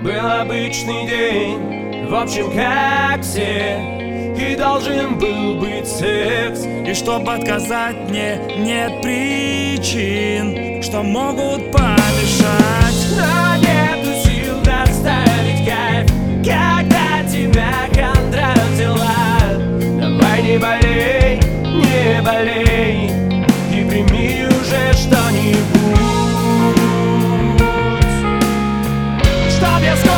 Был обычный день, в общем, как все, и должен был быть секс. И чтоб отказать мне, нет причин, что могут помешать. Но нету сил доставить кайф, когда тебя контрастила. Давай не болей, не болей, и прими уже что-нибудь, чтоб я